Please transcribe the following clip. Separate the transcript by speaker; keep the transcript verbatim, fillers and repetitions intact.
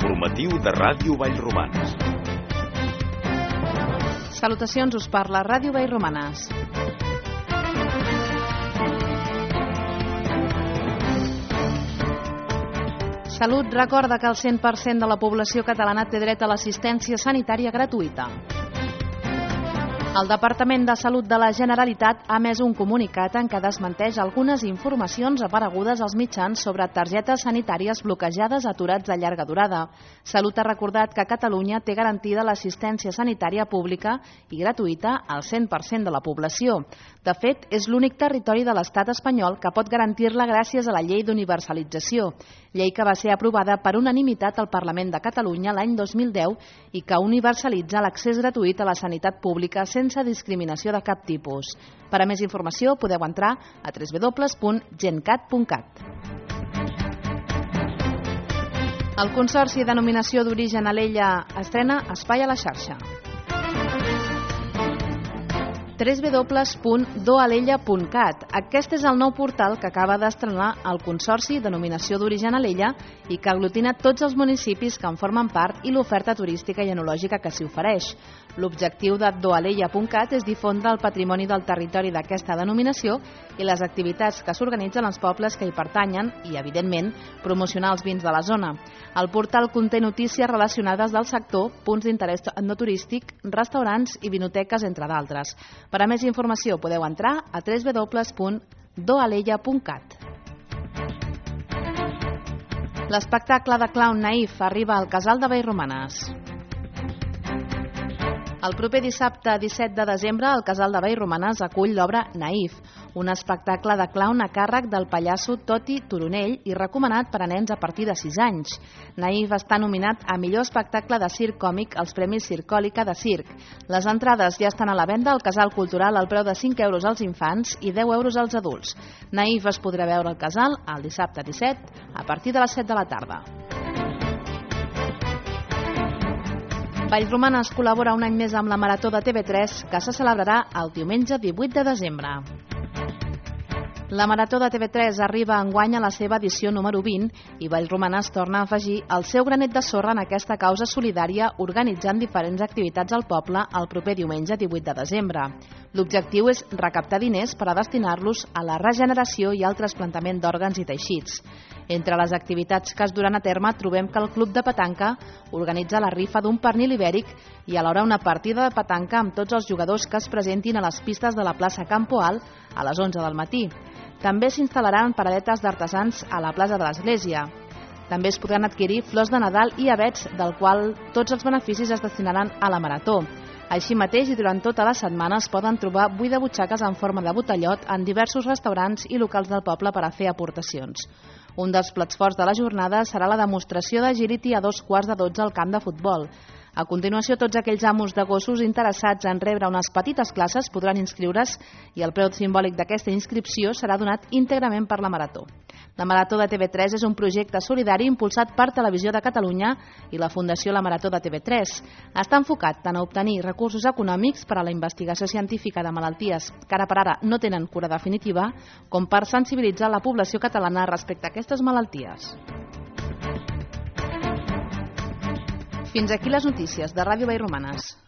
Speaker 1: informatiu de Ràdio Vallromanes.
Speaker 2: Salutacions, us parla Ràdio Vallromanes. Salut recorda que el cent per cent de la població catalana té dret a l'assistència sanitària gratuïta. El Departament de Salut de la Generalitat ha emès un comunicat en què desmenteix algunes informacions aparegudes als mitjans sobre targetes sanitàries bloquejades a aturats de llarga durada. Salut ha recordat que Catalunya té garantida l'assistència sanitària pública i gratuïta al cent per cent de la població. De fet, és l'únic territori de l'estat espanyol que pot garantir-la gràcies a la llei d'universalització, llei que va ser aprovada per unanimitat al Parlament de Catalunya l'any dos mil deu i que universalitza l'accés gratuït a la sanitat pública sense discriminació de cap tipus. Per a més informació podeu entrar a w w w punt gencat punt cat. El Consorci de Denominació d'Origen Alella estrena espai a la xarxa. w w w punt doalella punt cat. Aquest és el nou portal que acaba d'estrenar el Consorci de Denominació d'Origen Alella i que aglutina tots els municipis que en formen part i l'oferta turística i enològica que s'hi ofereix. L'objectiu de doalella punt cat és difondre el patrimoni del territori d'aquesta denominació i les activitats que s'organitzen als pobles que hi pertanyen i, evidentment, promocionar els vins de la zona. El portal conté notícies relacionades del sector, punts d'interès etnoturístic, restaurants i vinoteques, entre d'altres. Per a més informació podeu entrar a w w w punt doalella punt cat. L'espectacle de clown naïf arriba al Casal de Vallromanes. El proper dissabte disset de desembre el Casal de Vallromanes acull l'obra Naïf, un espectacle de clown a càrrec del pallasso Toti Turonell i recomanat per a nens a partir de sis anys. Naïf està nominat a millor espectacle de circ còmic als Premis Circòlica de Circ. Les entrades ja estan a la venda al Casal Cultural al preu de cinc euros als infants i deu euros als adults. Naïf es podrà veure al Casal el dissabte disset a partir de les set de la tarda. Vallromanes col·labora un any més amb la Marató de T V tres que se celebrarà el diumenge divuit de desembre. La Marató de T V tres arriba enguany a la seva edició número vint i Vallromanes torna a afegir el seu granet de sorra en aquesta causa solidària organitzant diferents activitats al poble el proper diumenge divuit de desembre. L'objectiu és recaptar diners per a destinar-los a la regeneració i al trasplantament d'òrgans i teixits. Entre les activitats que es duran a terme trobem que el Club de Petanca organitza la rifa d'un pernil ibèric i alhora una partida de petanca amb tots els jugadors que es presentin a les pistes de la plaça Campo Alt a les onze del matí. També s'instal·laran paradetes d'artesans a la plaça de l'Església. També es podran adquirir flors de Nadal i avets, del qual tots els beneficis es destinaran a la Marató. Així mateix, i durant tota la setmana es poden trobar buidabutxaques en forma de botellot en diversos restaurants i locals del poble per a fer aportacions. Un dels plats forts de la jornada serà la demostració d'agility a dos quarts de dotze al camp de futbol. A continuació, tots aquells amos de gossos interessats en rebre unes petites classes podran inscriure's i el preu simbòlic d'aquesta inscripció serà donat íntegrament per la Marató. La Marató de T V tres és un projecte solidari impulsat per Televisió de Catalunya i la Fundació La Marató de T V tres. Està enfocat tant a obtenir recursos econòmics per a la investigació científica de malalties que ara per ara no tenen cura definitiva, com per sensibilitzar la població catalana respecte a aquestes malalties. Fins aquí les notícies de Ràdio Vallromanes.